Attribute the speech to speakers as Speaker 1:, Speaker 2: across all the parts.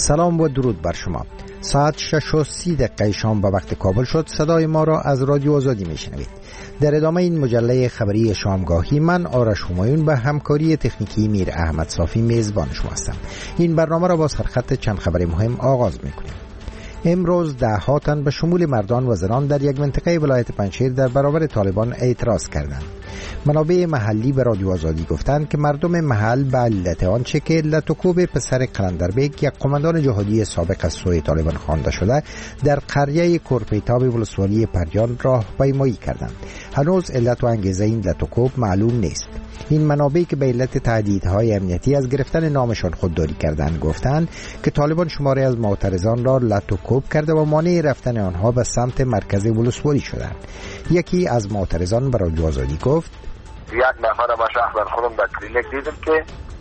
Speaker 1: سلام و درود بر شما. ساعت 6:30 شام به وقت کابل شد. صدای ما را از رادیو آزادی میشنوید. در ادامه این مجله خبری شامگاهی من آرش همایون به همکاری تکنیکی میر احمد صافی میزبان شما هستم. این برنامه را با سرخط چند خبر مهم آغاز میکنیم. امروز ده‌ها تن به شمول مردان و زنان در یک منطقه ولایت پنجشیر در برابر طالبان اعتراض کردند. منابع محلی به رادیو آزادی گفتند که مردم محل به علت آنچه که لتوکوب پسر قلندربیک یک قماندان جهادی سابق از سوی طالبان خوانده شده در قریه کرپیتاب ولسوالی پریان راهپیمایی کردند. هنوز علت و انگیزه این لتوکوب معلوم نیست. این منابعی که به علت تهدیدهای امنیتی از گرفتن نامشان خودداری کردند گفتند که طالبان شماره از معترضان را لتوکوب کرده و مانع رفتن آنها به سمت مرکز ولسوالی شدند. یکی از معترضان به رادیو آزادی گفت:
Speaker 2: یک نفر ما شخصا خودم در کلینیک دیدم که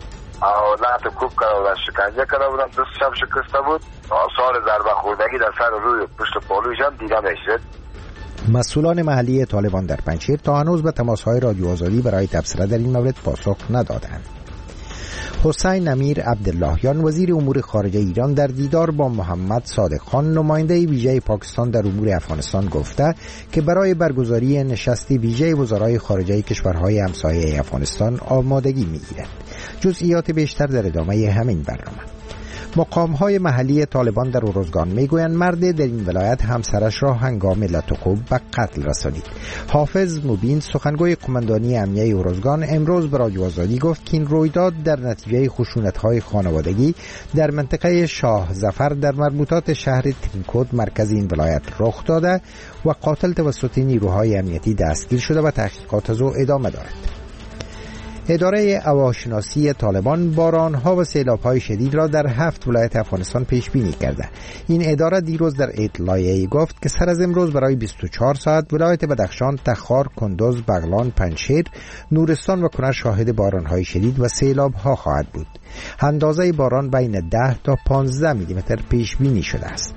Speaker 2: لتوکوب کرده و شکنجه کرده بودن، دستشم شکسته بود، آثار ضربه خوردگی در سر و روی پشت پالوش هم دیده میشد.
Speaker 1: مسئولان محلی طالبان در پنجشیر تا هنوز به تماس‌های رادیو آزادی برای تبصره در این مورد پاسخ ندادند. حسین امیر عبداللهیان وزیر امور خارجه ایران در دیدار با محمد صادق خان نماینده ویژه پاکستان در امور افغانستان گفته که برای برگزاری نشست ویژه وزرای خارجه کشورهای همسایه افغانستان آمادگی می‌گیرد. جزئیات بیشتر در ادامه همین برنامه. مقام‌های محلی طالبان در اروزگان میگویند مرد در این ولایت همسرش را هنگام لتوکوب به قتل رسانید. حافظ مبین سخنگوی قماندانی امنیه اروزگان امروز به رادیو آزادی گفت که این رویداد در نتیجه خشونت‌های خانوادگی در منطقه شاه ظفر در مربوطات شهر تینکود مرکز این ولایت رخ داده و قاتل توسط نیروهای امنیتی دستگیر شده و تحقیقات از او ادامه دارد. اداره هواشناسی طالبان بارانها و سیلاب‌های شدید را در 7 ولایت افغانستان پیش بینی کرده. این اداره دیروز در اطلاعیه‌ای گفت که سر از امروز برای 24 ساعت ولایت بدخشان، تخار، کندوز، بغلان، پنجشیر، نورستان و کنر شاهد بارانهای شدید و سیلاب‌ها خواهد بود. اندازه باران بین 10 تا 15 میلیمتر پیش بینی شده است.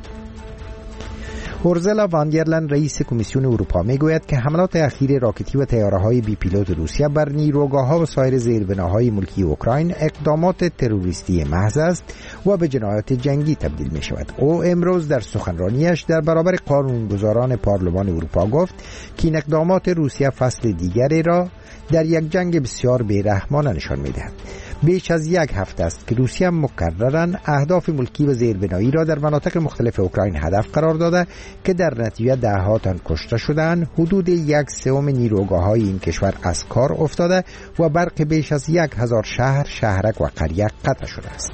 Speaker 1: اورزلا واندرلن رئیس کمیسیون اروپا میگوید که حملات اخیر راکتی و طیاره‌های بی پیلوت روسیه بر نیروگاه‌ها و سایر زیربناهای ملکی اوکراین اقدامات تروریستی محض است و به جنایات جنگی تبدیل می شود. او امروز در سخنرانیش در برابر قانونگذاران پارلمان اروپا گفت که این اقدامات روسیه فصل دیگری را در یک جنگ بسیار بیرحمانه نشان می‌دهد. بیش از یک هفته است که روسیه مکرراً اهداف ملکی و زیربنایی را در مناطق مختلف اوکراین هدف قرار داده که در نتیجه ده‌ها تن کشته شدند. حدود 1/3 نیروگاه‌های این کشور از کار افتاده و برق بیش از 1000 شهر، شهرک و قریه قطع شده است.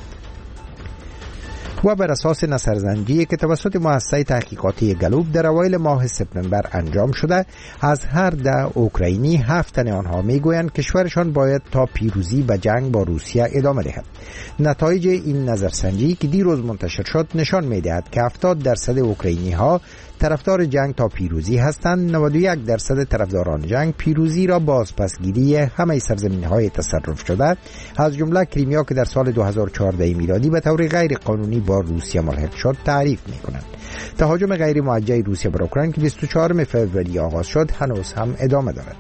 Speaker 1: و بر اساس نظرسنجی که توسط مؤسسه تحقیقاتی گلوب در اوایل ماه سپتامبر انجام شده، از هر 10 اوکراینی 7 تن آنها میگویند کشورشان باید تا پیروزی به جنگ با روسیه ادامه دهد. نتایج این نظرسنجی که دیروز منتشر شد نشان میدهد که 70% اوکراینی ها طرفدار جنگ تا پیروزی هستند. 91% طرفداران جنگ پیروزی را بازپسگیری همه سرزمین‌های تصرف شده از جمله کریمیا که در سال 2014 میلادی به طور غیر قانونی با روسیه ملحق شد تعریف می‌کنند. تهاجم غیر موجه روسیه بر اوکراین که 24 فوریه آغاز شد هنوز هم ادامه دارد.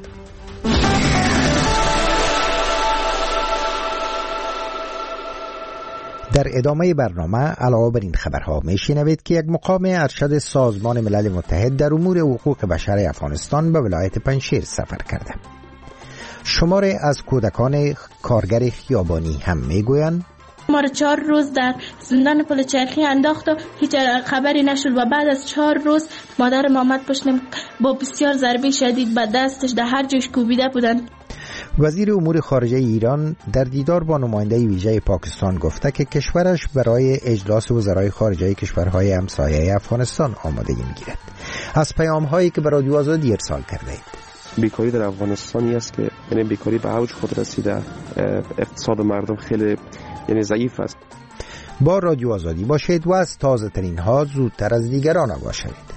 Speaker 1: در ادامه برنامه علاوه بر این خبرها میشنوید که یک مقام ارشد سازمان ملل متحد در امور حقوق بشر افغانستان به ولایت پنجشیر سفر کرده. شماره از کودکان کارگر خیابانی هم میگویند
Speaker 3: ما را 4 روز در زندان پل چرخی انداخت و هیچ خبری نشد و بعد از 4 روز مادر آمد پشتم با بسیار ضربه شدید به دستش در هر جاش کوبیده بودن.
Speaker 1: وزیر امور خارجه ایران در دیدار با نماینده ویژه پاکستان گفته که کشورش برای اجلاس وزرای خارجه کشورهای همسایه افغانستان آمادگی می‌گیرد. از پیام‌هایی که به رادیو آزادی ارسال کرده اید:
Speaker 4: بیکاری در افغانستانی است که یعنی بیکاری به اوج خود رسیده، اقتصاد مردم خیلی ضعیف است.
Speaker 1: با رادیو آزادی باشید و از تازه ترین ها زودتر از دیگران آگاه شوید.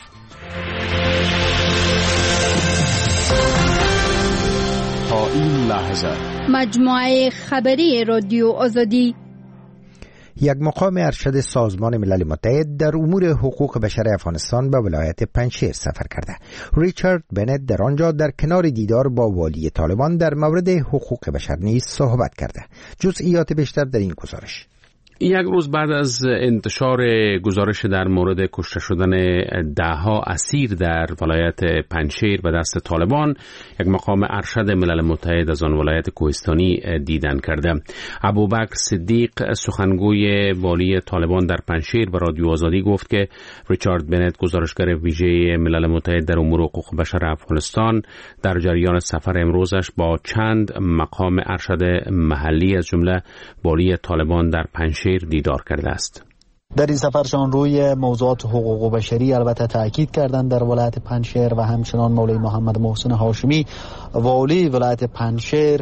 Speaker 5: تا این لحظه
Speaker 6: مجموعه خبری رادیو آزادی.
Speaker 1: یک مقام ارشد سازمان ملل متحد در امور حقوق بشر افغانستان به ولایت پنجشیر سفر کرده. ریچارد بنت در آنجا در کنار دیدار با والی طالبان در مورد حقوق بشر نیز صحبت کرده. جزئیات بیشتر در این گزارش.
Speaker 7: یک روز بعد از انتشار گزارش در مورد کشته شدن 10 اسیر در ولایت پنجشیر به دست طالبان، یک مقام ارشد ملل متحد از آن ولایت کوهستانی دیدن کرده. ابوبکر صدیق سخنگوی والی طالبان در پنجشیر به رادیو آزادی گفت که ریچارد بنت گزارشگر ویژه ملل متحد در امور حقوق بشر افغانستان در جریان سفر امروزش با چند مقام ارشد محلی از جمله والی طالبان در پنجشیر دیدار کرده است.
Speaker 8: در این سفرشان روی موضوعات حقوق بشری البته تاکید کردند در ولایت پنجشیر و همچنان مولوی محمد محسن هاشمی والی ولایت پنجشیر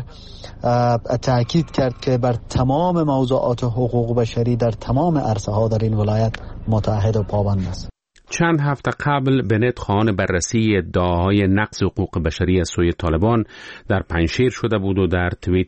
Speaker 8: تاکید کرد که بر تمام موضوعات حقوق بشری در تمام عرصه ها در این ولایت متحد و پابند است.
Speaker 7: چند هفته قبل بنت خواهان بررسی ادعاهای نقض حقوق بشری از سوی طالبان در پنجشیر شده بود و در توییت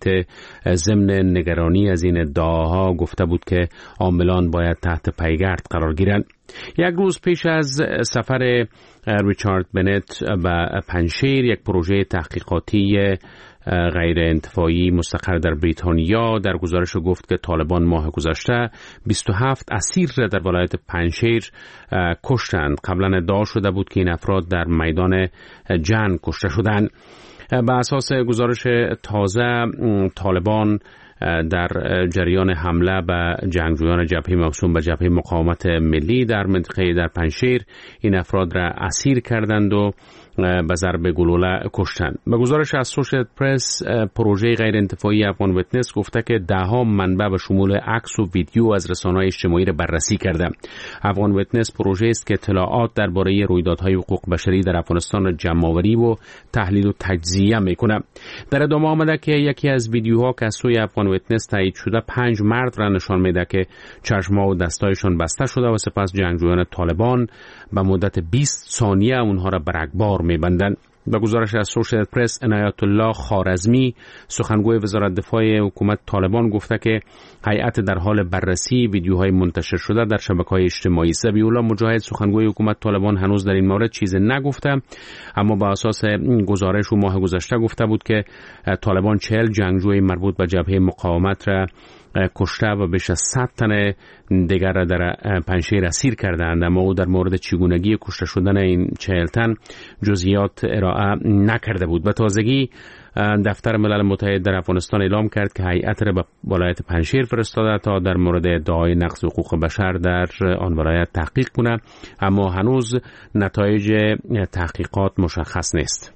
Speaker 7: ضمن نگرانی از این ادعاها گفته بود که عاملان باید تحت پیگرد قرار گیرند. یک روز پیش از سفر ریچارد بنت به پنجشیر، یک پروژه تحقیقاتی غیر انتفاعی مستقر در بریتانیا در گزارش گفت که طالبان ماه گذشته 27 اسیر را در ولایت پنجشیر کشتند. قبلا ادعا شده بود که این افراد در میدان جنگ کشته شدند. به اساس گزارش تازه، طالبان در جریان حمله به جنگجویان جبهه موسوم به جبهه مقاومت ملی در منطقه در پنجشیر این افراد را اسیر کردند و به ضرب گلوله کشتند. به گزارش از سوشیت پرس، پروژه غیر انتفاعی افغان ویتنس گفته که 10 منبع به شمول عکس و ویدیو از رسانه‌های اجتماعی را بررسی کرده. افغان ویتنس پروژه است که اطلاعات درباره رویدادهای حقوق بشری در افغانستان را جمع‌آوری و تحلیل و تجزیه می‌کند. در ادامه آمده که یکی از ویدیوها که از سوی افغان ویتنس تایید شده 5 مرد را نشان میده که چشم‌ها و دستایشان بسته شده و سپس جنگجویان طالبان به مدت 20 ثانیه اونها را به رگبار می‌بندند. به گزارش از سوشیت پرس، عنایت الله خوارزمی سخنگوی وزارت دفاع حکومت طالبان گفته که هیئت در حال بررسی ویدیوهای منتشر شده در شبکه‌های اجتماعی. ذبیح الله مجاهد سخنگوی حکومت طالبان هنوز در این مورد چیزی نگفته، اما با اساس گزارش و ماه گذشته گفته بود که طالبان 40 جنگجوی مربوط به جبهه مقاومت را کشته و بیش از 100 تن دیگر را در پنجشیر اسیر کردند، اما او در مورد چگونگی کشته شدن این 40 تن جزئیات ارائه نکرده بود. به تازگی دفتر ملل متحد در افغانستان اعلام کرد که هیئت را به ولایت پنجشیر فرستاده تا در مورد ادعای نقض حقوق بشر در آن ولایت تحقیق کنه، اما هنوز نتایج تحقیقات مشخص نیست.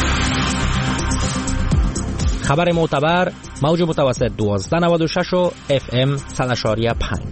Speaker 9: خبر معتبر، موج متوسط 1296 و FM 100.5.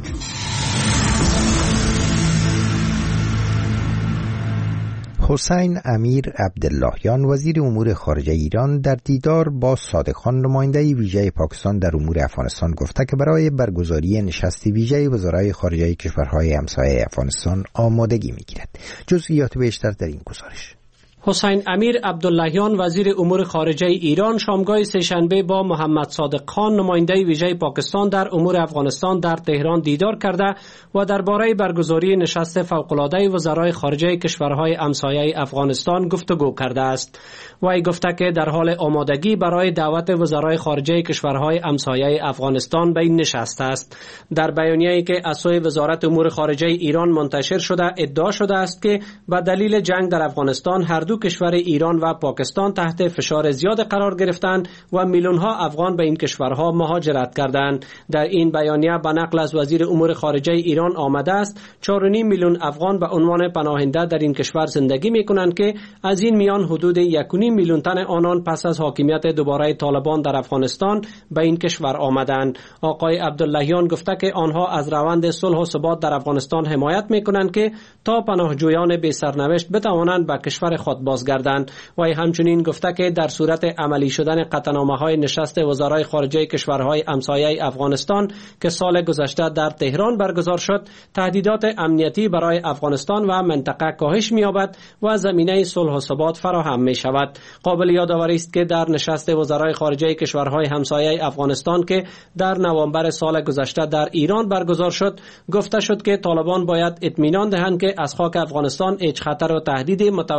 Speaker 1: حسین امیر عبداللهیان وزیر امور خارجه ایران در دیدار با صادق خان نماینده ویژه پاکستان در امور افغانستان گفته که برای برگزاری نشست ویژه وزرای خارجه کشورهای همسایه افغانستان آمادگی می‌گیرد. جزئیات بیشتر در این گزارش.
Speaker 10: حسین امیر عبداللهیان وزیر امور خارجه ایران شامگاه سه‌شنبه با محمد صادق خان نماینده ویژه پاکستان در امور افغانستان در تهران دیدار کرده و درباره برگزاری نشست فوق‌العاده وزرای خارجه کشورهای همسایه افغانستان گفتگو کرده است. وی گفته که در حال آمادگی برای دعوت وزرای خارجه کشورهای همسایه افغانستان به این نشست است. در بیانیه‌ای که از سوی وزارت امور خارجه ایران منتشر شده ادعا شده است که به دلیل جنگ در افغانستان هر دو کشور ایران و پاکستان تحت فشار زیاد قرار گرفتند و میلیون‌ها افغان به این کشورها مهاجرت کردند. در این بیانیه به نقل از وزیر امور خارجه ایران آمده است 4.5 میلیون افغان به عنوان پناهنده در این کشور زندگی می‌کنند که از این میان حدود 1.5 میلیون تن آنان پس از حاکمیت دوباره طالبان در افغانستان به این کشور آمدند. آقای عبداللهیان گفته که آنها از روند صلح و ثبات در افغانستان حمایت می‌کنند که تا پناهجویان بی سرنوشت بتوانند به کشور خود بازگردند. و همچنین گفته که در صورت عملی شدن قطعنامه‌های نشست وزرای خارجه کشورهای همسایه افغانستان که سال گذشته در تهران برگزار شد، تهدیدات امنیتی برای افغانستان و منطقه کاهش می‌یابد و زمینه صلح و ثبات فراهم می‌شود. قابل یادآوری است که در نشست وزرای خارجه کشورهای همسایه افغانستان که در نوامبر سال گذشته در ایران برگزار شد، گفته شد که طالبان باید اطمینان دهند که از خاک افغانستان هیچ خطر و تهدید متوجه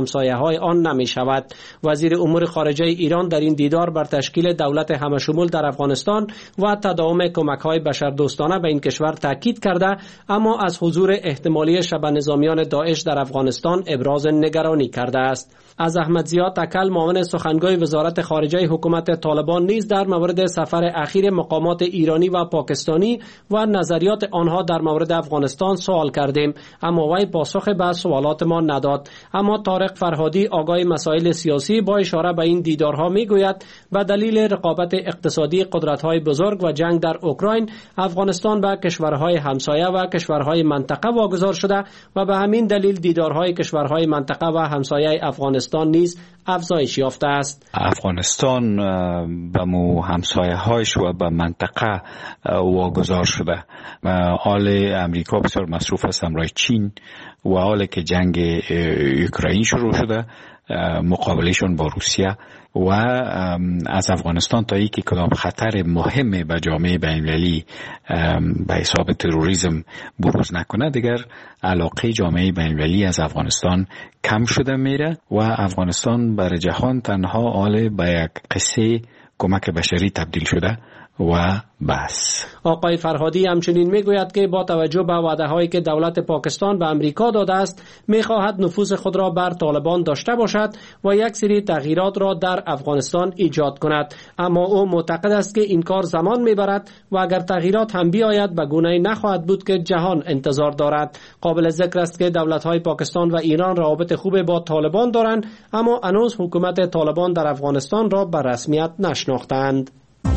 Speaker 10: همسایه‌های آن نمی‌شود. وزیر امور خارجه ایران در این دیدار بر تشکیل دولت همشمول در افغانستان و تداوم کمک‌های بشردوستانه به این کشور تاکید کرده، اما از حضور احتمالی شبه نظامیان داعش در افغانستان ابراز نگرانی کرده است. از احمد ضیا تکل، معاون سخنگوی وزارت خارجه حکومت طالبان، نیز در مورد سفر اخیر مقامات ایرانی و پاکستانی و نظریات آنها در مورد افغانستان سوال کردیم، اما وی پاسخ به سوالات ما نداد. اما طارق فرهادی، آگاه مسائل سیاسی، با اشاره به این دیدارها میگوید به دلیل رقابت اقتصادی قدرت‌های بزرگ و جنگ در اوکراین، افغانستان به کشورهای همسایه و کشورهای منطقه واگذار شده و به همین دلیل دیدارهای کشورهای منطقه و همسایه افغانستان نیز افزایش یافته است.
Speaker 11: افغانستان به همسایه‌هایش و به منطقه واگذار شده. حال امریکا بسیار مصروف است همراه چین و حالی که جنگ اوکراین شروع شده، مقابلشون با روسیه و از افغانستان تا اینکه کدام خطر مهم به جامعه بین‌المللی به حساب تروریسم بروز نکنه، دیگر علاقه جامعه بین‌المللی از افغانستان کم شده میره و افغانستان برای جهان تنها حال به یک قصه کمک بشری تبدیل شده و بس.
Speaker 10: آقای فرهادی همچنین میگوید که با توجه به وعده‌هایی که دولت پاکستان به امریکا داده است، می‌خواهد نفوذ خود را بر طالبان داشته باشد و یک سری تغییرات را در افغانستان ایجاد کند، اما او معتقد است که این کار زمان میبرد و اگر تغییرات هم بیاید به گونه‌ای نخواهد بود که جهان انتظار دارد. قابل ذکر است که دولت‌های پاکستان و ایران روابط خوب با طالبان دارند، اما هنوز حکومت طالبان در افغانستان را به رسمیت نشناختند.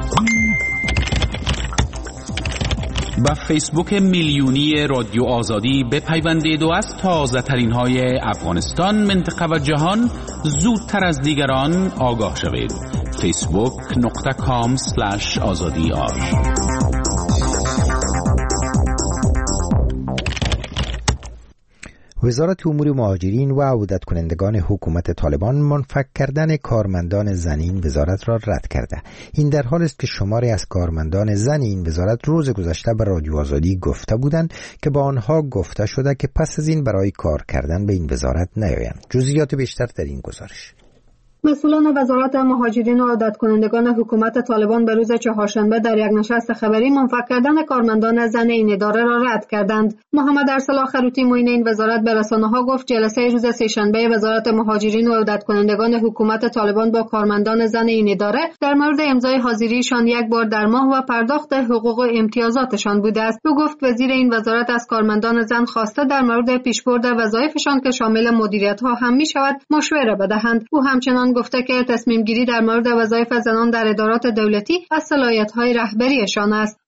Speaker 5: با فیسبوک میلیونی رادیو آزادی بپیوندید و از تازه ترین های افغانستان، منطقه و جهان زودتر از دیگران آگاه شوید. facebook.com/azadi.ir.
Speaker 1: وزارت امور مهاجرین و عودت کنندگان حکومت طالبان منفک کردن کارمندان زن این وزارت را رد کرده. این در حال است که شماری از کارمندان زن این وزارت روز گذشته به رادیو آزادی گفته بودند که با آنها گفته شده که پس از این برای کار کردن به این وزارت نیایند. جزئیات بیشتر در این گزارش.
Speaker 12: مسئولان وزارت مهاجرین و عودت کنندگان حکومت طالبان به روز چهارشنبه در یک نشست خبری منفک کردن کارمندان زن این اداره را رد کردند. محمد ارسلا خروتی معین این وزارت به رسانه‌ها گفت جلسه روز سه‌شنبه وزارت مهاجرین و عودت کنندگان حکومت طالبان با کارمندان زن این اداره در مورد امضای حاضریشان یک بار در ماه و پرداخت حقوق و امتیازاتشان بوده است. او گفت وزیر این وزارت از کارمندان زن خواسته در مورد پیشبرد وظایفشان که شامل مدیریت‌ها هم می‌شود مشوره بدهند. او همچنین گفته که تصمیم گیری در مورد وظایف زنان در ادارات دولتی از صلاحیت‌های رهبریشان است.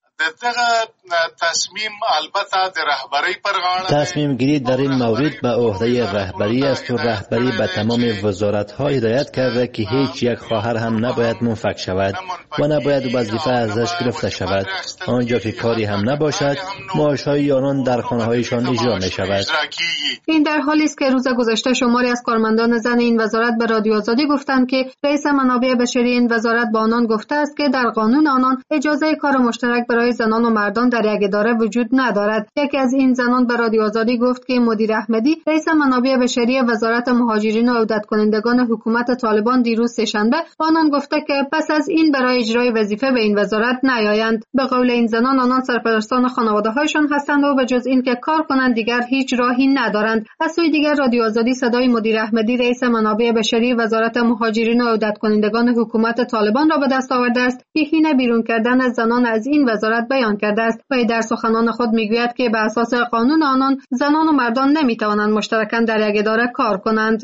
Speaker 13: تصمیم گیری در این مورد به عهده رهبری است و رهبری به تمام وزارت‌ها هدایت کرده که هیچ یک خواهر هم نباید منفک شود و نباید وظیفه ازش گرفته شود. آنجا که کاری هم نباشد، معاشهای آنان در خانه‌هایشان اجرا می‌شود.
Speaker 12: این در حالی است که روز گذشته شماری از کارمندان زن این وزارت به رادیو آزادی گفتند که رئیس منابع بشری این وزارت با آنان گفته است که در قانون آنان اجازه کار مشترک برای زنان و مردان در یک اداره وجود ندارد. یکی از این زنان به رادیو آزادی گفت که مدیر احمدی رئیس منابع بشری وزارت مهاجرین و عودت کنندگان حکومت طالبان دیروز سه‌شنبه آنان گفته که پس از این برای اجرای وظیفه به این وزارت نیایند. به قول این زنان آنان سرپرستان خانواده‌هایشان هستند و به جز این که کار کنند دیگر هیچ راهی ندارند. از سوی دیگر رادیو آزادی صدای مدیر احمدی رئیس منابع بشری وزارت مهاجرین و عودت کنندگان حکومت طالبان را به دست آورده است که حین بیرون کردن زنان از این وزارت بیان کرده است و در سخنان خود میگوید که به اساس قانون آنان زنان و مردان نمیتوانند مشترکاً در یک اداره کار کنند.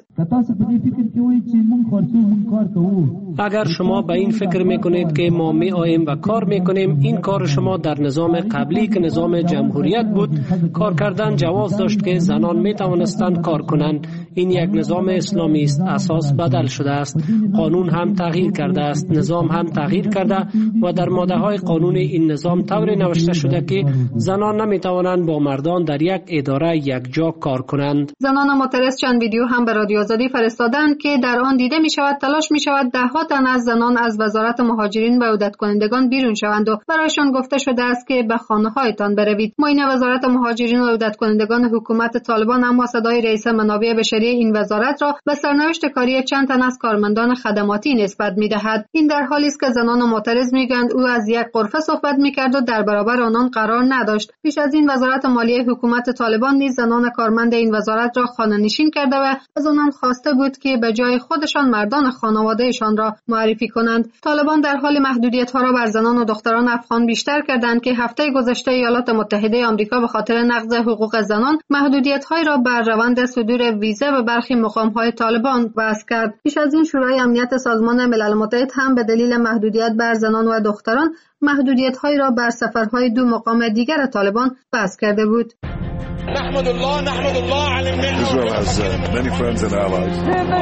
Speaker 10: اگر شما به این فکر میکنید که ما میآییم و کار میکنیم، این کار شما در نظام قبلی که نظام جمهوریت بود کار کردن جواز داشت که زنان میتوانستند کار کنند. این یک نظام اسلامی است، اساس بدل شده است، قانون هم تغییر کرده است، نظام هم تغییر کرده و در ماده‌های قانون این نظام طوری نوشته شده که زنان نمیتوانند با مردان در یک اداره یک جا کار کنند.
Speaker 12: زنان معترض چند ویدیو هم به رادیو آزادی فرستادند که در آن دیده می شود تلاش می شود ده‌ها تن از زنان از وزارت مهاجرین و عودت کنندگان بیرون شوند و برایشان گفته شده است که به خانه‌هایتان بروید. معین وزارت مهاجرین و عودت کنندگان حکومت طالبان اما صدای رئیس منابع بشری بشری این وزارت را به سرنوشت کاری چند تن از کارمندان خدماتی نسبت می‌دهد. این در حالی است که زنان معترض می‌گویند او از یک غرفه صحبت می‌کرد و در برابر آنان قرار نداشت. پیش از این وزارت مالیه حکومت طالبان نیز زنان کارمند این وزارت را خانه‌نشین کرده و از آنان خواسته بود که به جای خودشان مردان خانواده‌شان را معرفی کنند. طالبان در حال محدودیت‌ها را بر زنان و دختران افغان بیشتر کردند که هفته گذشته ایالات متحده آمریکا به خاطر نقض حقوق زنان محدودیت‌هایی را بر روند صدور ویزا به برخی مقام‌های طالبان وضع کرد. پیش از این شورای امنیت سازمان ملل متحد هم به دلیل محدودیت بر زنان و دختران محدودیت‌هایی را بر سفرهای دو مقام دیگر طالبان وضع کرده بود.
Speaker 14: نحمد الله علی الملت. Israel has many friends and allies.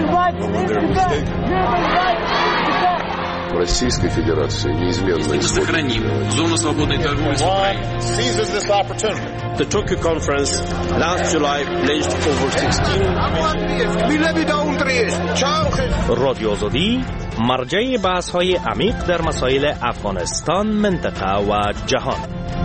Speaker 15: Российской Федерации неизменно
Speaker 5: сохраним зону свободной торговли с Украиной.
Speaker 14: Seizes this opportunity. The Tokyo conference last July pledged over 16
Speaker 9: رادیو آزادی مرجع بحث‌های عمیق در مسائل افغانستان، منطقه و جهان.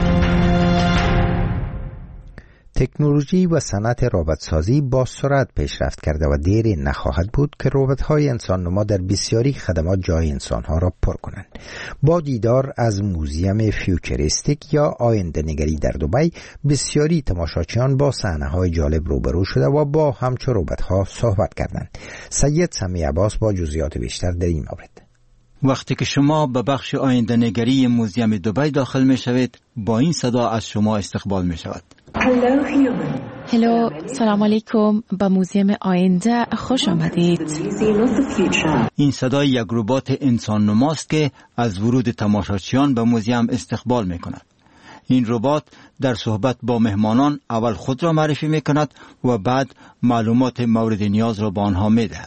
Speaker 1: تکنولوژی و صنعت ربات‌سازی با سرعت پیشرفت کرده و دیر نخواهد بود که ربات‌های انسان‌نما در بسیاری خدمات جای انسان‌ها را پر کنند. با دیدار از موزیم فیوچریستیک یا آینده‌نگری در دبی، بسیاری تماشاچیان با صحنه‌های جالب روبرو شده و با همچو ربات‌ها صحبت کردند. سید سمی عباس با جزئیات بیشتر در این مورد.
Speaker 16: وقتی که شما به بخش آینده‌نگری موزیم دبی داخل می‌شوید، با این صدا از شما استقبال می‌شود.
Speaker 17: هلو، سلام علیکم، به موزیم آینده خوش آمدید.
Speaker 16: این صدای یک ربات انسان نماست که از ورود تماشاچیان به موزیم استقبال می کند. این ربات در صحبت با مهمانان اول خود را معرفی می کند و بعد معلومات مورد نیاز را به آنها می دهد.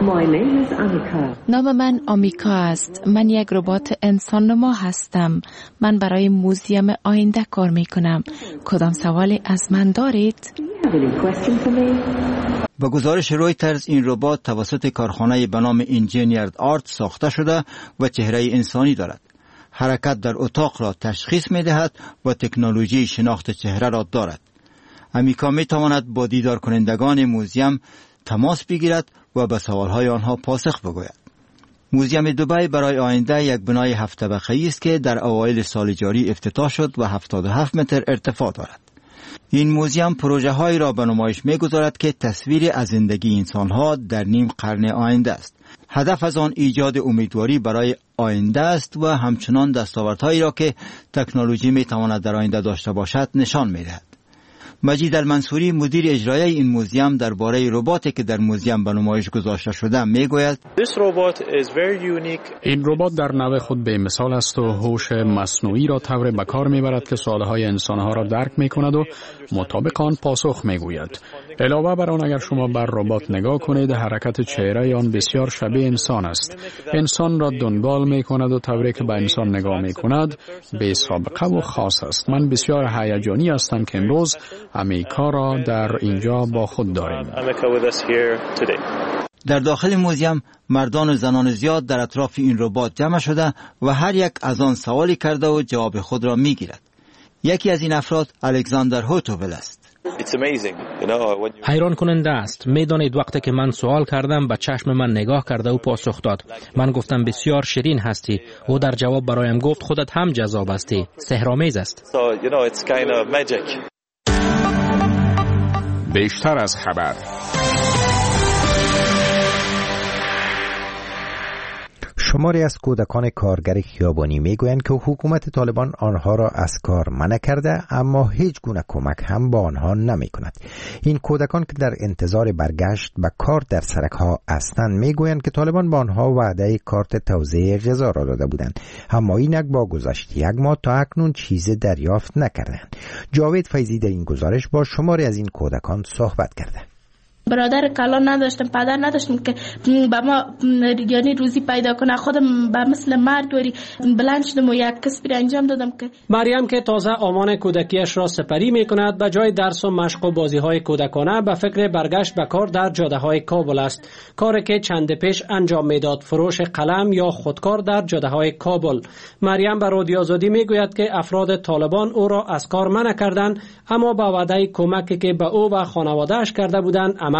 Speaker 17: نام من آمیکا است. من یک ربات انسان نما هستم. من برای موزیم آینده کار می کنم. کدام سوالی از من دارید؟
Speaker 16: با گزارش رویترز، این ربات توسط کارخانه به نام انجینیرد آرت ساخته شده و چهره انسانی دارد. حرکت در اتاق را تشخیص می دهد و تکنولوژی شناخت چهره را دارد. آمیکا می تواند با دیدار کنندگان موزیم تماس بگیرد و به سوالهای آنها پاسخ بگوید. موزیم دبی برای آینده یک بنای 7 طبقه‌ای است که در اوایل سال جاری افتتاح شد و 77 متر ارتفاع دارد. این موزیم پروژه‌هایی را به نمایش می‌گذارد که تصویر از زندگی انسان‌ها در نیم قرن آینده است. هدف از آن ایجاد امیدواری برای آینده است و همچنان دستاوردهایی را که تکنولوژی می‌تواند در آینده داشته باشد نشان می‌دهد. مجید المنصوری، مدیر اجرایی این موزیم، درباره رباتی که در موزیم به نمایش گذاشته شده میگوید:
Speaker 18: این ربات در نوع خود به مثال است و هوش مصنوعی را طور به کار میبرد که سوالهای انسانها را درک میکند و مطابق آن پاسخ میگوید. علاوه بر آن، اگر شما بر ربات نگاه کنید، حرکت چهره آن بسیار شبیه انسان است. انسان را دنبال میکند و طوری که به انسان نگاه میکند به سابقه و خاص است. من بسیار هیجانی هستم که امروز آمیکا را در اینجا با خود داریم.
Speaker 16: در داخل موزیم مردان و زنان زیاد در اطراف این ربات جمع شده و هر یک از آن سوالی کرده و جواب خود را میگیرد. یکی از این افراد الکساندر هوتوول است.
Speaker 9: حیران کننده است. میدانید وقتی که من سوال کردم به چشم من نگاه کرده و پاسخ داد. من گفتم بسیار شیرین هستی. او در جواب برایم گفت خودت هم جذاب هستی. سحرآمیز است.
Speaker 5: بیشتر از خبر.
Speaker 1: شماری از کودکان کارگر خیابانی میگویند که حکومت طالبان آنها را از کار منع کرده، اما هیچ گونه کمک هم با آنها نمی کند. این کودکان که در انتظار برگشت به کار در سرک‌ها هستند میگویند که طالبان با آنها وعده کارت توزیع غذا را داده بودند، اما اینک با گذشت یک ماه تا اکنون چیزی دریافت نکردند. جاوید فیضی در این گزارش با شماری از این کودکان صحبت کرده.
Speaker 3: برادر کلان نداشتم، پدر نداشتم که به ما یعنی روزی پیدا کنه. خودم به مثل مرد وری بلند شدم و یک کسبی را انجام دادم. که
Speaker 10: مریم که تازه آمان کودکیش را سپری می کند، به جای درس و مشق و بازی های کودکانه به فکر برگشت به کار در جاده های کابل است. کاری که چند پیش انجام میداد، فروش قلم یا خودکار در جاده های کابل. مریم به رادیو آزادی می گوید که افراد طالبان او را از کار منع کردند، اما با وعده کمکی که به او و خانواده‌اش کرده بودند عمل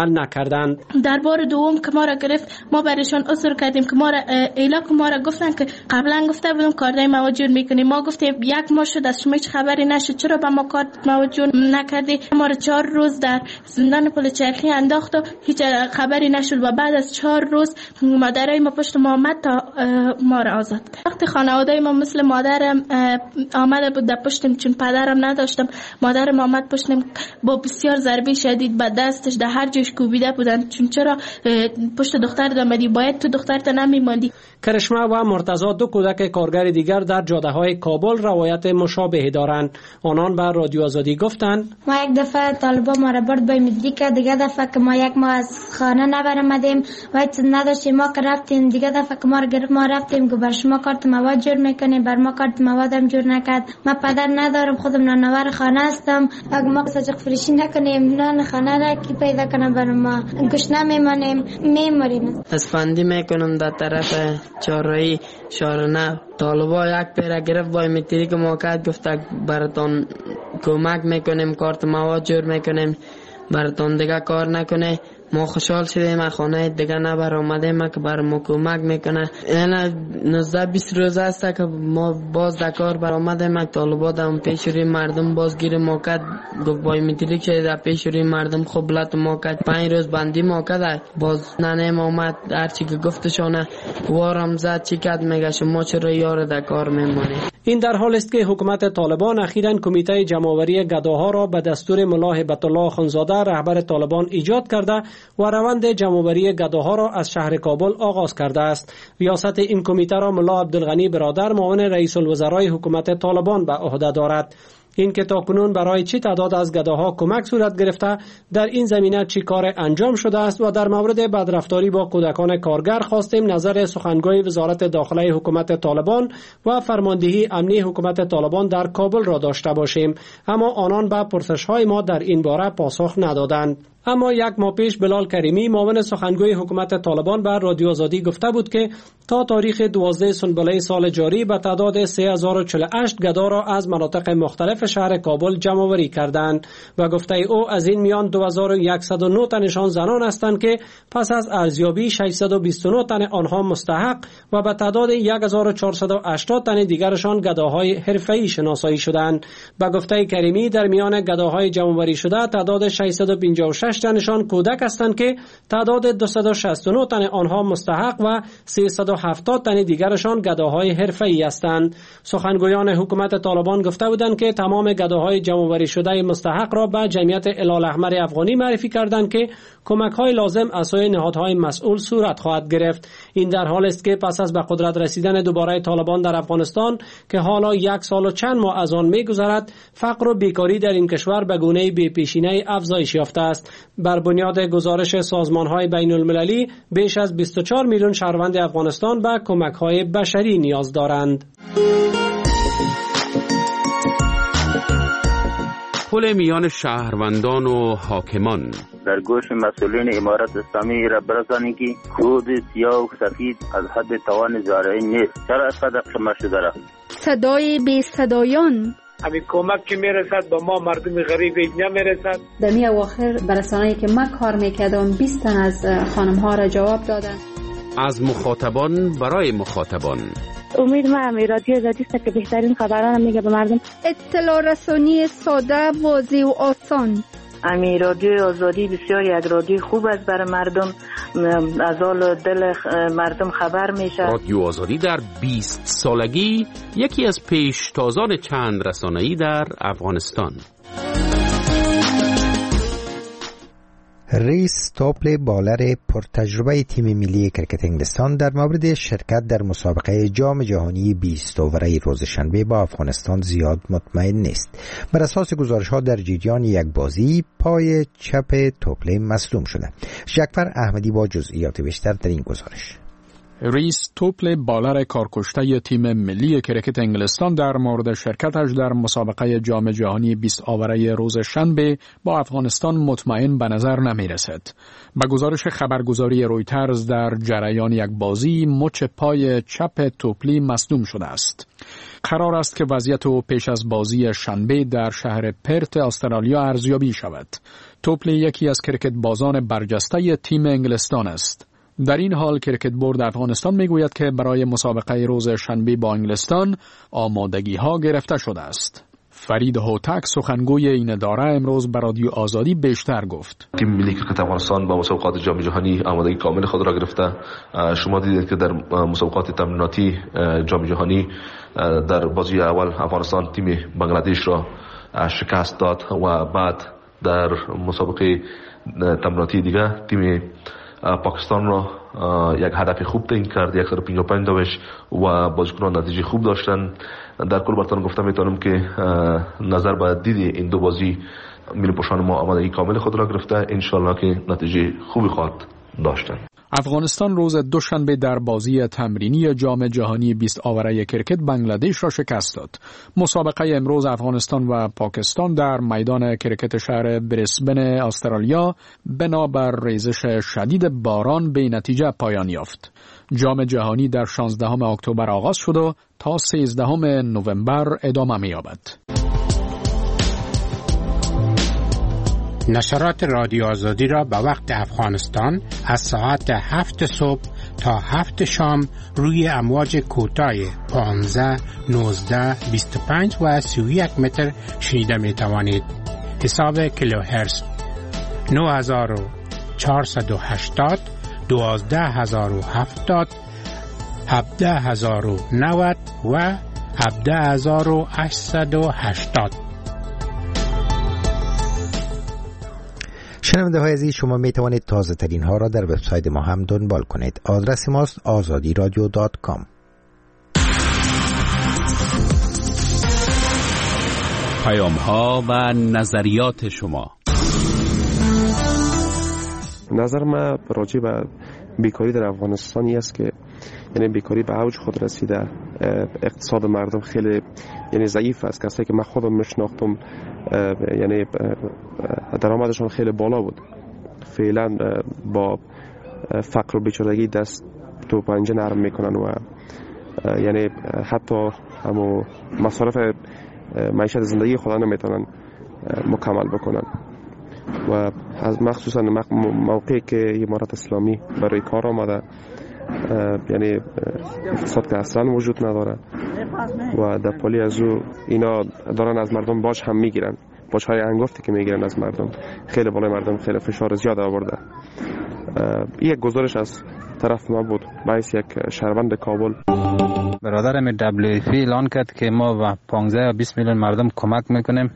Speaker 10: عمل نکردند.
Speaker 3: در بار دوم که ما را گرفت ما برایشان عذر کردیم که ما را ایلاک ما را گفتن که قبلا گفته بودم کارهای مواد جور میکنیم. ما گفتیم یک ماه شد از شما هیچ خبری نشد، چرا به ما کارت مواد جور نکردی؟ ما را 4 روز در زندان پل چرخی انداخت و هیچ خبری نشد و بعد از 4 روز مادرای ما پشت ما آمد تا ما را آزاد کرد. وقتی خانواده ما مثل مادرم آمده بود در پشتم، چون پدرم نداشتم، مادرم آمد پشتم با بسیار ضربه شدید به دستش در هر جایش کوبیده بودن. چون چرا پشت دخترت آمدی؟ باید تو دخترت نمیماندی.
Speaker 10: کرشمه و مرتضی 2 کودک کارگر دیگر در جاده‌های کابل روایت مشابهی دارند. آنان به رادیو آزادی گفتند
Speaker 19: ما یک دفعه طالبان ما را برد به مدرک، دیگه دفعه که ما یک ماه از خانه نبرمدیم و هیچ نداشتیم، ما که رفتیم دیگه دفعه که ما را گرفت ما رفتیم که بر شما کارت مواد جور میکنیم، بر ما کارت موادم جور نکرد. ما پدر ندارم، خودم نانور خانه هستم، اگه ما سجق فروشی نکنیم نان خانه را کی پیدا کنه بر ما گشنه میمانیم میموریم.
Speaker 20: اسفندی میکنم در طرف چهارراهی شارنه طالبا یک پیره گرفت با میتری که موقعیت گفت براتون کمک میکنیم، کارت مواد جور میکنیم، براتون دیگه کار نکنه. ما خوشحال شدیم، خانه دیگه نبر آمدیم که بر ما کمک میکنه. یعنی 19-20 روز است که ما باز در کار بر آمدیم، طالبات هم پیشوری مردم باز گیر موقع گفت بای میتری که در پیشوری مردم خوب لط موقع 5 روز بندی موقع باز ننیم آمد، هرچی که گفتشانه وارم زد چی کد میگه شما چرا یار در کار میمانی.
Speaker 10: این در حال است که حکومت طالبان اخیراً کمیته جمع‌آوری گداها را به دستور ملا هیبت الله اخوندزاده رهبر طالبان ایجاد کرده و روند جمع‌آوری گداها را از شهر کابل آغاز کرده است. ریاست این کمیته را ملا عبدالغنی برادر معاون رئیس الوزرای حکومت طالبان به عهده دارد. این که تاکنون برای چه تعداد از گداها کمک صورت گرفته، در این زمینه چی کار انجام شده است و در مورد بدرفتاری با کودکان کارگر خواستیم نظر سخنگوی وزارت داخله حکومت طالبان و فرماندهی امنی حکومت طالبان در کابل را داشته باشیم، اما آنان به پرسش‌های ما در این باره پاسخ ندادند. اما یک ماه پیش بلال کریمی معاون سخنگوی حکومت طالبان به رادیو آزادی گفته بود که تا تاریخ 12 سنبله سال جاری به تعداد 3048 گدا را از مناطق مختلف شهر کابل جمع آوری کردند و گفته او از این میان 2109 تنشان زنان هستند که پس از ارزیابی 629 تن آنها مستحق و به تعداد 1480 تن دیگرشان گداهای حرفه‌ای شناسایی شدند. به گفته کریمی در میان گداهای جمع آوری شده تعداد 656 تنشان کودک هستند که تعداد 269 تن آنها مستحق و 370 تن دیگرشان گداهای حرفه‌ای هستند. سخنگویان حکومت طالبان گفته بودند که تمام گداهای جمع‌آوری شده مستحق را به جمعیت هلال احمر افغانی معرفی کردند که کمک‌های لازم از سوی نهادهای مسئول صورت خواهد گرفت. این در حال است که پس از به قدرت رسیدن دوباره طالبان در افغانستان که حالا 1 سال و چند ماه از آن می‌گذرد، فقر و بیکاری در این کشور به گونه‌ای بی‌پیشینه افزایش یافته است. بر بنیاد گزارش سازمان‌های بین‌المللی بیش از 24 میلیون شهروند افغانستان به کمک‌های بشری نیاز دارند.
Speaker 7: پل میان شهروندان و حاکمان
Speaker 21: در گوش مسئولین امارت اسلامی را برسانید که کود سیاه و سفید از حد توان زارعین نیست. چرا صدق شما شده را؟
Speaker 6: صدای بی صدایان
Speaker 22: همین کمک که میرسد به ما مردم غریب نمیرسد.
Speaker 23: در می اواخر برسانه‌ای که من کار میکردم 20 تن از خانم ها را جواب دادن.
Speaker 7: از مخاطبان برای مخاطبان.
Speaker 24: امید ما رادیو آزادی است که بهترین خبران میگه به مردم.
Speaker 6: اطلاع رسانی ساده، واضح و آسان.
Speaker 24: رادیو آزادی بسیار یک رادیو خوب است برای مردم، از حال دل مردم خبر میشه.
Speaker 7: رادیو آزادی در 20 سالگی یکی از پیشتازان چند رسانه‌ای در افغانستان.
Speaker 1: ریس توپل بالر پرتجربه تیم ملی کرکت انگلستان در مورد شرکت در مسابقه جام جهانی 20 اووره روز شنبه با افغانستان زیاد مطمئن نیست. بر اساس گزارش‌ها در جریان یک بازی پای چپ توپل مصدوم شده. جعفر احمدی با جزئیات بیشتر در این گزارش.
Speaker 18: ریس توپل بالر کارکشته تیم ملی کرکت انگلستان در مورد شرکتش در مسابقه جام جهانی 20 آوره روز شنبه با افغانستان مطمئن به نظر نمی رسد. به گزارش خبرگزاری رویترز در جریان یک بازی مچ پای چپ توپلی مصدوم شده است. قرار است که وضعیت او پیش از بازی شنبه در شهر پرت استرالیا ارزیابی شود. توپلی یکی از کرکت بازان برجسته تیم انگلستان است. در این حال کرکت بورد افغانستان میگوید که برای مسابقه روز شنبه با انگلستان آمادگی ها گرفته شده است. فرید هوتک سخنگوی این اداره امروز به رادیو آزادی بیشتر گفت.
Speaker 2: تیم ملی کرکت افغانستان با مسابقات جام جهانی آمادگی کامل خود را گرفته. شما دیدید که در مسابقات تمریناتی جام جهانی در بازی اول افغانستان تیم بنگلادش را شکست داد و بعد در مسابقه تمریناتی دیگه تیم پاکستان را یک هدف خوب تعیین کرد، 155 داشت و بازیکنان نتیجه خوب داشتن. در کل برتون گفته میتونم که نظر به دید این دو بازی ملی پوشان ما آمادگی کامل خود را گرفته، انشالله که نتیجه خوبی خواهد داشتن.
Speaker 18: افغانستان روز دوشنبه در بازی تمرینی جام جهانی 20 آوره کرکت بنگلادش را شکست داد. مسابقه امروز افغانستان و پاکستان در میدان کرکت شهر بریسبن استرالیا بنابر ریزش شدید باران به نتیجه پایان یافت. جام جهانی در 16 اکتبر آغاز شد و تا 13 نوامبر ادامه می‌یابد.
Speaker 4: نشرات رادیو آزادی را به وقت افغانستان از ساعت 7 صبح تا 7 شام روی امواج کوتاه 15, 19, 25 و 31 متر شنیده می توانید. حساب کیلوهرتز 9480, 12070, 17090 و 17880.
Speaker 1: شنونده های عزیز، شما می توانید تازه ترین ها را در وبسایت ما هم دنبال کنید. آدرس ماست azadiradio.com.
Speaker 5: پیام ها و نظریات شما.
Speaker 8: نظر من راجع به بیکاری در افغانستانی است که یعنی بیکاری به اوج خود رسیده، اقتصاد مردم خیلی یعنی ضعیف است. کسایی که من خودم میشناختم یعنی درآمدشون خیلی بالا بود، فعلا با فقر و بیچارگی دست تو پنجه نرم میکنن و یعنی حتی همو مصارف معیشت زندگی خود نمیتونن مکمل بکنن و از مخصوصا موقعی که امارت اسلامی برای کار آمده، یعنی اقتصاد که اصلا وجود نداره و در پالی از او اینا دارن از مردم باج هم میگیرن، باج های انگفتی که میگیرن از مردم خیلی بالای مردم خیلی فشار زیاد آورده. یک گزارش از طرف ما بود باعث یک شهروند کابل.
Speaker 11: برادرم WFP اعلان کرد که ما با 15 یا 20 میلیون مردم کمک میکنیم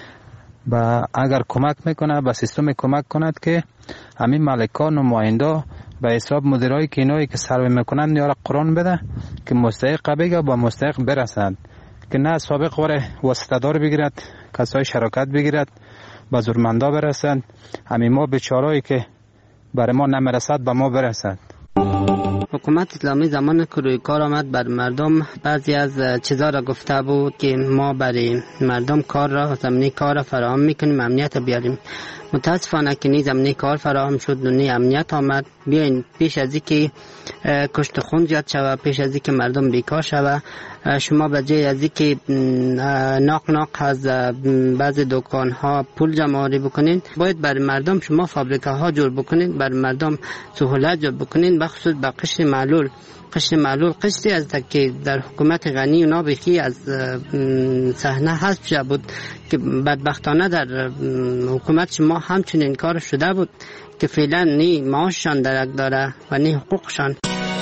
Speaker 11: و اگر کمک میکنه به سیستم کمک کند که همین مالکان و نماینده به حساب مدیرای که اینایی که سروی میکنن یارا قرآن بده که مستحق بگه با مستحق برسند، که نه سابق وره واسطه‌دار بگیرد، کسای شراکت بگیرد به زورمندا برسند، همین ما بیچارهایی که برای ما نمیرسد به ما برسند.
Speaker 20: حکومت اسلامی زمان که روی کار آمد بر مردم بعضی از چیزا را گفته بود که ما برای مردم کار را زمینه کار را فراهم میکنیم، امنیت بیاریم. متاسفانه که نی زمینه کار فراهم شد و نی امنیت آمد. بیاین پیش از اینکه کشت خون زیاد شود، پیش از اینکه مردم بیکار شود، شما به جای از اینکه ناق از بعضی دکان ها پول جمع آوری بکنین، باید برای مردم شما فابریکه ها جور بکنین، برای مردم سهولت جور بکنین، بخصوص به قشر معلول. قشری از که در حکومت غنی و نابخی از صحنه حذف شده بود که بدبختانه در حکومت شما همچنین کار شده بود که فعلا نی معاششان درک داره و نی حقوقشان.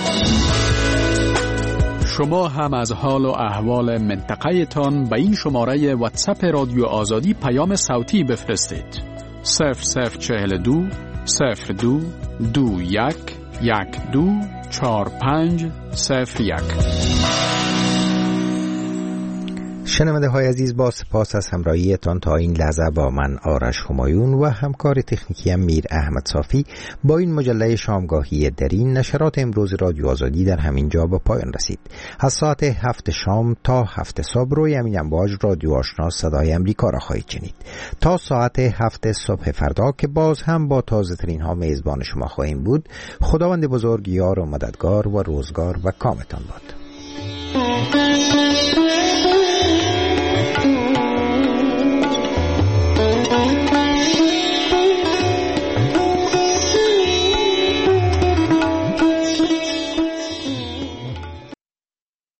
Speaker 18: شما هم از حال و احوال منطقه تان به این شماره واتساپ رادیو آزادی پیام صوتی بفرستید. 0042 02 21 12 4501.
Speaker 1: شنونده های عزیز، با سپاس از همراهیتان تا این لحظه با من آرش همایون و همکار تکنیکی میر احمد صافی با این مجله شامگاهی درین نشرات امروز رادیو آزادی در همین جا به پایان رسید. از ساعت 7 شام تا 7 صبح روی همین امواج رادیو آشنا صدای امریکا را خواهید شنید تا ساعت 7 صبح فردا که باز هم با تازه ترین ها میزبان شما خواهیم بود. خداوند بزرگ یار و مددگار و روزگار و کامتان باد.